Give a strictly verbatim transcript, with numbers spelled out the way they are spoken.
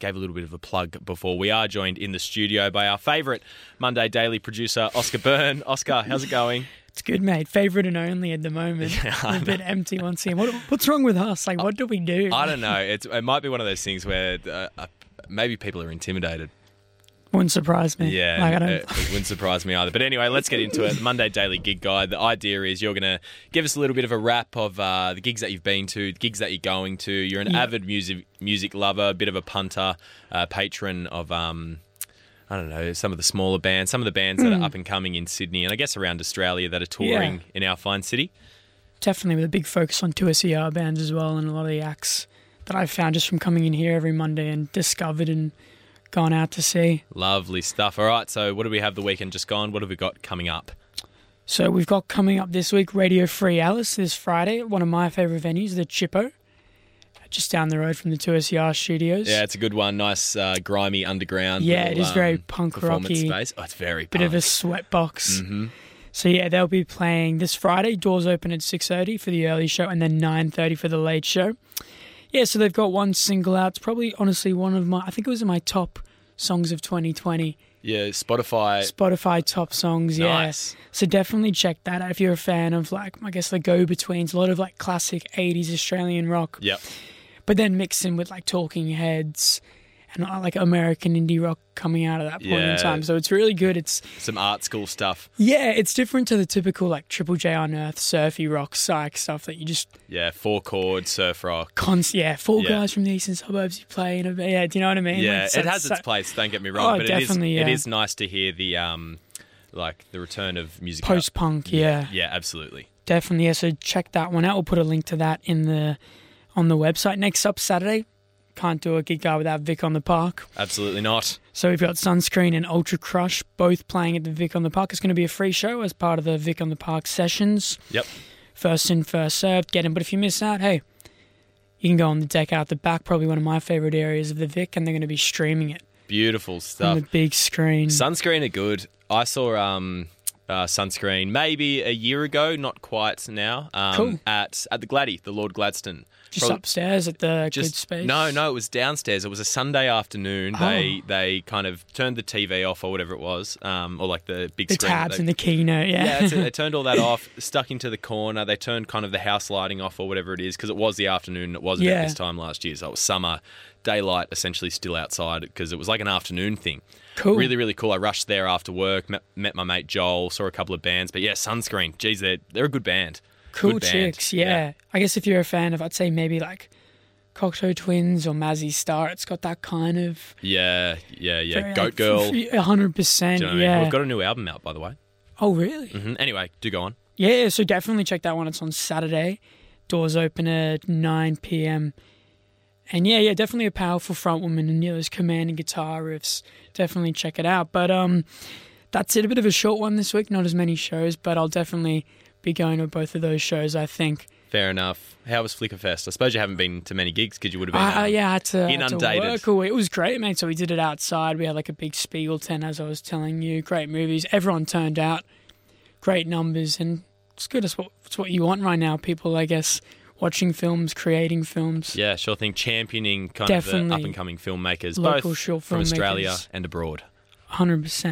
gave a little bit of a plug before. We are joined in the studio by our favourite Monday Daily producer, Oscar Byrne. Oscar, how's it going? It's good, mate. Favourite and only at the moment. Yeah, We're a bit empty once again. What, what's wrong with us? Like, what do we do? I don't know. It's, it might be one of those things where uh, uh, maybe people are intimidated. Wouldn't surprise me. Yeah, like, I don't... it, it wouldn't surprise me either. But anyway, let's get into it. Monday Daily Gig Guide. The idea is you're going to give us a little bit of a wrap of uh, the gigs that you've been to, the gigs that you're going to. You're an yeah. avid music music lover, a bit of a punter, uh, patron of, um, I don't know, some of the smaller bands, some of the bands mm. that are up and coming in Sydney and I guess around Australia that are touring yeah. in our fine city. Definitely with a big focus on two S E R bands as well, and a lot of the acts that I've found just from coming in here every Monday and discovered and gone out to see. Lovely stuff. All right, so what do we have the weekend just gone? What have we got coming up? So we've got coming up this week Radio Free Alice this Friday at one of my favourite venues, the Chippo, just down the road from the two S E R studios. Yeah, it's a good one. Nice, uh, grimy underground. Yeah, little, it is very um, punk performance rocky. Space. Oh, it's very bit punk. of a sweatbox. Mm-hmm. So yeah, they'll be playing this Friday. Doors open at six thirty for the early show and then nine thirty for the late show. Yeah, so they've got one single out. It's probably honestly one of my, I think it was in my top songs of twenty twenty. Yeah, Spotify. Spotify top songs, yeah. Nice. So definitely check that out if you're a fan of, like, I guess the go-betweens, a lot of like classic eighties Australian rock. Yep. But then mixed in with like Talking Heads and uh, like American indie rock coming out at that point yeah. in time. So it's really good. It's some art school stuff. Yeah, it's different to the typical like Triple J Unearthed, surfy rock, psych stuff that you just... Yeah, four chord, surf rock. Cons- yeah, four yeah. guys from the eastern suburbs you play in a... Yeah, do you know what I mean? Yeah, like, it has so, its place, don't get me wrong. Oh, but definitely, it is, yeah. it is nice to hear the, um, like, the return of music. Post-punk, yeah. yeah. Yeah, absolutely. Definitely, yeah. So check that one out. We'll put a link to that in the on the website. Next up, Saturday, can't do a gig guide without Vic on the Park. Absolutely not. So we've got Sunscreen and Ultra Crush both playing at the Vic on the Park. It's going to be a free show as part of the Vic on the Park sessions. Yep. First in, first served. Get in. But if you miss out, hey, you can go on the deck out the back, probably one of my favourite areas of the Vic, and they're going to be streaming it. Beautiful stuff. On the big screen. Sunscreen are good. I saw um, uh, Sunscreen maybe a year ago, not quite now, um, cool. at, at the Gladdy, the Lord Gladstone. Just Probably, upstairs at the just, good space? No, no, it was downstairs. It was a Sunday afternoon. Oh. They they kind of turned the T V off or whatever it was, um, or like the big the screen. The tabs they, and the keynote, yeah. Yeah, that's it. They turned all that off, stuck into the corner. They turned kind of the house lighting off or whatever it is, because it was the afternoon. It wasn't yeah. at this time last year, so it was summer, daylight essentially still outside because it was like an afternoon thing. Cool. Really, really cool. I rushed there after work, met, met my mate Joel, saw a couple of bands. But yeah, Sunscreen, geez, they're, they're a good band. Cool good band. chicks, yeah. yeah. I guess if you're a fan of, I'd say maybe like Cocteau Twins or Mazzy Star, it's got that kind of... Yeah, yeah, yeah. Very, Goat like, Girl. one hundred percent, Do you know what yeah. I mean? We've got a new album out, by the way. Oh, really? Mm-hmm. Anyway, do go on. Yeah, so definitely check that one. It's on Saturday. Doors open at nine p.m. And yeah, yeah, definitely a powerful frontwoman and yeah, those commanding guitar riffs. Definitely check it out. But um, that's it. A bit of a short one this week. Not as many shows, but I'll definitely be going to both of those shows, I think. Fair enough. How was Flickerfest? I suppose you haven't been to many gigs because you would have been uh, um, yeah, I had to, inundated. Had to work away. It was great, mate. So we did it outside. We had like a big Spiegel tent, as I was telling you. Great movies. Everyone turned out. Great numbers. And it's good. It's what, it's what you want right now. People, I guess, watching films, creating films. Yeah, sure thing. Championing kind Definitely. of the up-and-coming filmmakers, Local both short from filmmakers. Australia and abroad. one hundred percent.